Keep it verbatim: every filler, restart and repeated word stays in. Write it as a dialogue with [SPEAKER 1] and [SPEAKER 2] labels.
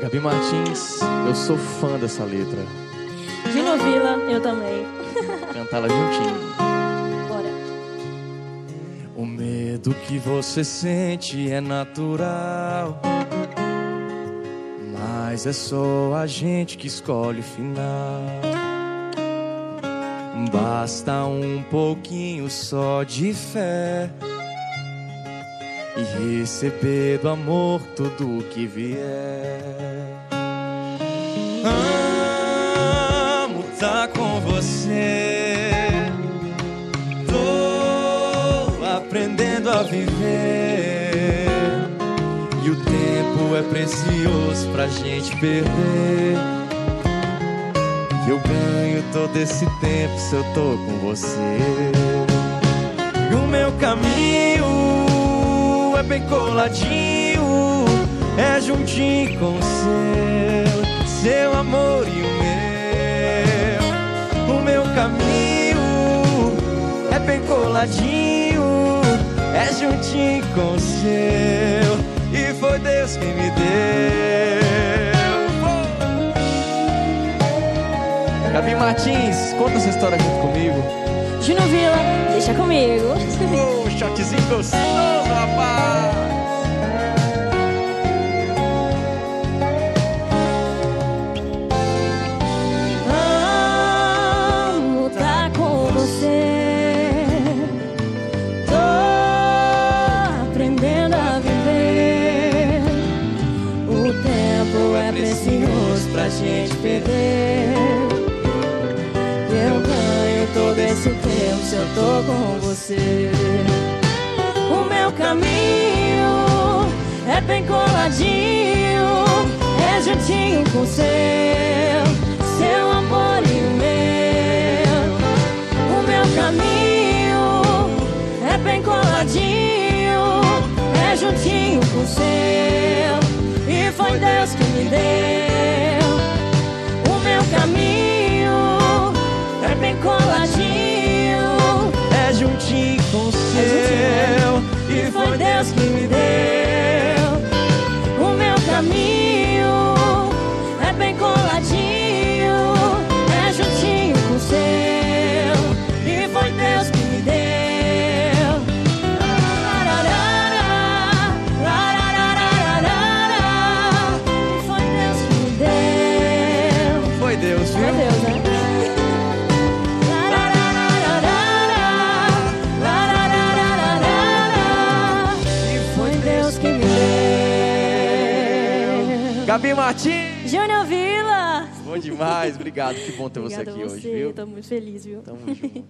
[SPEAKER 1] Gabi Martins, eu sou fã dessa letra.
[SPEAKER 2] Gino Villa, eu também.
[SPEAKER 1] Cantar ela juntinho.
[SPEAKER 2] Bora.
[SPEAKER 1] O medo que você sente é natural, mas é só a gente que escolhe o final. Basta um pouquinho só de fé e receber do amor tudo o que vier. Amo tá com você, tô aprendendo a viver, e o tempo é precioso pra gente perder. E eu ganho todo esse tempo se eu tô com você. E o meu caminho é bem coladinho, é juntinho com o seu, seu amor e o meu. O meu caminho é bem coladinho, é juntinho com o seu, e foi Deus quem me deu. Gabi Martins, conta essa história junto comigo.
[SPEAKER 2] Gino Villa, deixa comigo.
[SPEAKER 1] Oh, shotzinho gostoso, rapaz.
[SPEAKER 2] Amo tá com você, tô aprendendo a viver, o tempo é precioso pra gente perder. Eu ganho todo esse tempo se eu tô com você. O meu caminho é bem coladinho, é juntinho com o seu, seu amor e o meu. O meu caminho é bem coladinho, é juntinho com o seu, e foi Deus que me deu. O meu caminho é bem coladinho,
[SPEAKER 1] é juntinho com o seu,
[SPEAKER 2] e foi Deus que me deu. O meu caminho é bem coladinho, é juntinho com o seu, e foi Deus que me deu. E foi Deus que me deu.
[SPEAKER 1] Foi Deus, viu?
[SPEAKER 2] Foi Deus, né?
[SPEAKER 1] Gabi Martins!
[SPEAKER 2] Júnior Villa!
[SPEAKER 1] Bom demais, obrigado. Que bom ter você
[SPEAKER 2] Obrigada
[SPEAKER 1] aqui
[SPEAKER 2] a você,
[SPEAKER 1] hoje, viu?
[SPEAKER 2] tô muito feliz, viu?
[SPEAKER 1] Tamo junto.